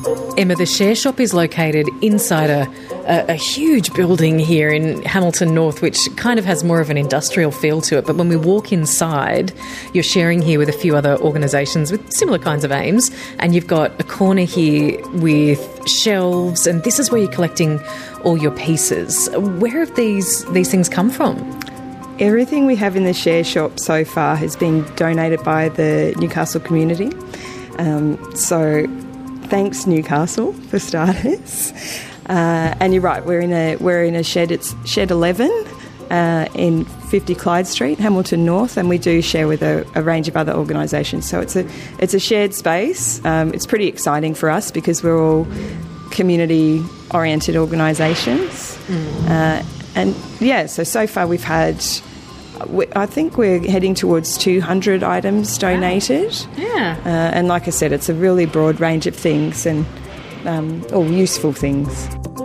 Emma, the Share Shop is located inside a huge building here in Hamilton North, which kind of has more of an industrial feel to it. But when we walk inside, you're sharing here with a few other organisations with similar kinds of aims, and you've got a corner here with shelves, and this is where you're collecting all your pieces. Where have these things come from? Everything we have in the Share Shop so far has been donated by the Newcastle community. So thanks, Newcastle, for starters. And you're right, we're in a shed. It's Shed 11 in 50 Clyde Street, Hamilton North, and we do share with a range of other organisations. So it's a shared space. It's pretty exciting for us because we're all community-oriented organisations. And yeah, so far we've had, I think we're heading towards 200 items donated. Yeah. And like I said, it's a really broad range of things and all useful things.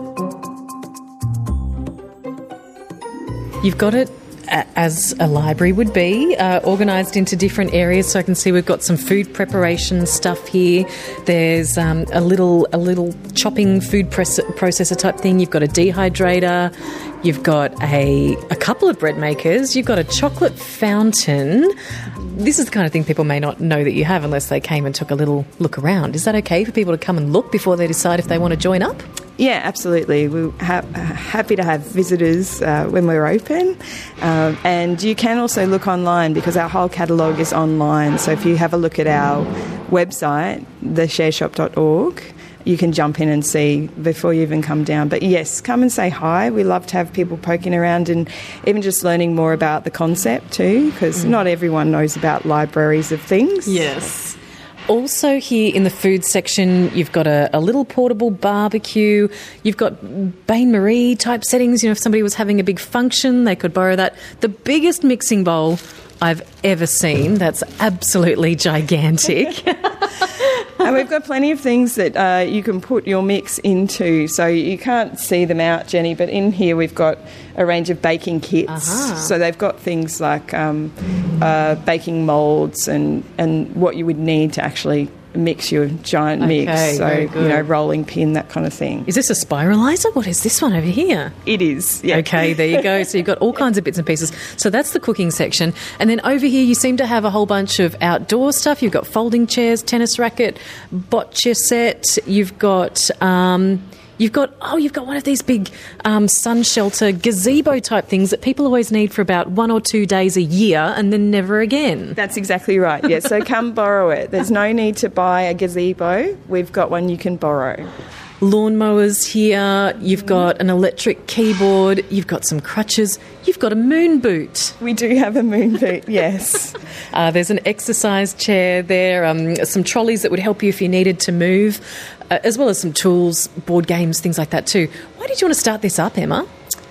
You've got it as a library would be, organised into different areas. So I can see we've got some food preparation stuff here. There's a little chopping food processor type thing. You've got a dehydrator. You've got a couple of bread makers. You've got a chocolate fountain. This is the kind of thing people may not know that you have unless they came and took a little look around. Is that okay for people to come and look before they decide if they want to join up? Yeah, absolutely. We're happy to have visitors when we're open. And you can also look online because our whole catalogue is online. So if you have a look at our website, theshareshop.org, you can jump in and see before you even come down. But yes, come and say hi. We love to have people poking around and even just learning more about the concept too, because not everyone knows about libraries of things. Yes. Also here in the food section, you've got a little portable barbecue. You've got bain-marie type settings. You know, if somebody was having a big function, they could borrow that. The biggest mixing bowl I've ever seen. That's absolutely gigantic. And we've got plenty of things that you can put your mix into. So you can't see them out, Jenny, but in here we've got a range of baking kits. Uh-huh. So they've got things like baking moulds and what you would need to actually mix your giant mix. So, you know, rolling pin, that kind of thing. Is this a spiralizer? What is this one over here? It is, yeah. Okay, there you go. So you've got all kinds of bits and pieces. So that's the cooking section. And then over here you seem to have a whole bunch of outdoor stuff. You've got folding chairs, tennis racket, bocce set. You've got one of these big sun shelter gazebo type things that people always need for about 1 or 2 days a year and then never again. That's exactly right, yes. So come borrow it. There's no need to buy a gazebo. We've got one you can borrow. Lawnmowers here. You've got an electric keyboard. You've got some crutches. You've got a moon boot. We do have a moon boot, yes. There's an exercise chair there, some trolleys that would help you if you needed to move, as well as some tools, board games, things like that too. Why did you want to start this up, Emma?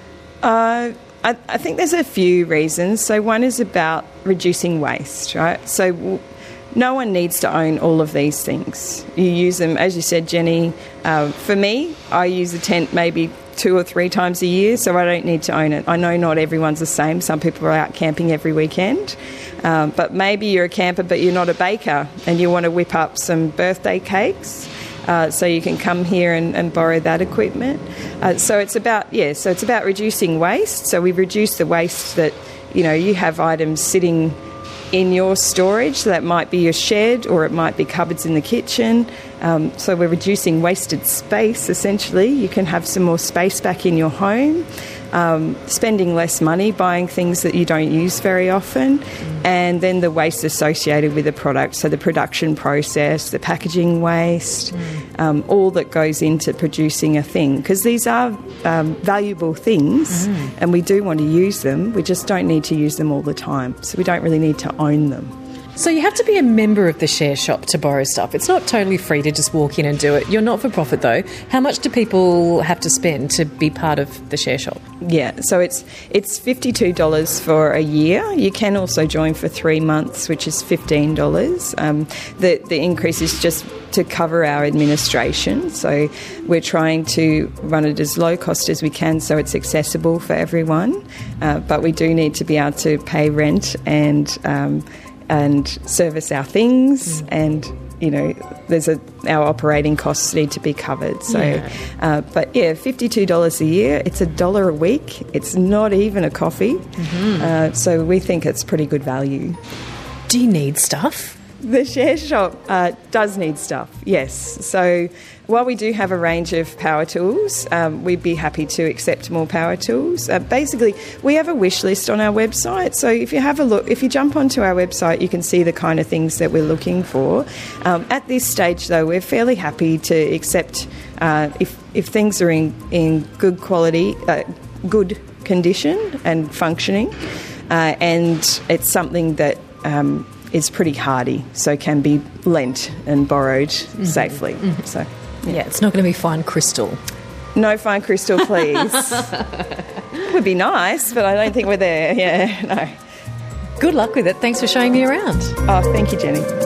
I think there's a few reasons. So one is about reducing waste, right? So no one needs to own all of these things. You use them, as you said, Jenny. For me, I use a tent maybe 2 or 3 times a year, so I don't need to own it. I know not everyone's the same. Some people are out camping every weekend. But maybe you're a camper but you're not a baker and you want to whip up some birthday cakes. So you can come here and borrow that equipment. So it's about reducing waste. So we've reduced the waste that, you know, you have items sitting in your storage. That might be your shed or it might be cupboards in the kitchen. So we're reducing wasted space, essentially. You can have some more space back in your home, spending less money buying things that you don't use very often, and then the waste associated with the product, so the production process, the packaging waste, all that goes into producing a thing. Because these are valuable things and we do want to use them, we just don't need to use them all the time. So we don't really need to own them. So you have to be a member of the Share Shop to borrow stuff. It's not totally free to just walk in and do it. You're not for profit though. How much do people have to spend to be part of the Share Shop? Yeah, so it's $52 for a year. You can also join for 3 months, which is $15. The increase is just to cover our administration. So we're trying to run it as low cost as we can so it's accessible for everyone. But we do need to be able to pay rent and service our things and our operating costs need to be covered. So, but $52 a year, it's $1 a week. It's not even a coffee. So we think it's pretty good value. Do you need stuff? The share shop does need stuff, yes. So while we do have a range of power tools, we'd be happy to accept more power tools. Basically, we have a wish list on our website. So if you have a look, if you jump onto our website, you can see the kind of things that we're looking for. At this stage, though, we're fairly happy to accept if things are in good quality, good condition and functioning, and it's something that is pretty hardy, so can be lent and borrowed safely. So, it's not going to be fine crystal. No fine crystal, please. Would be nice, but I don't think we're there. Yeah, no. Good luck with it. Thanks for showing me around. Oh, thank you, Jenny.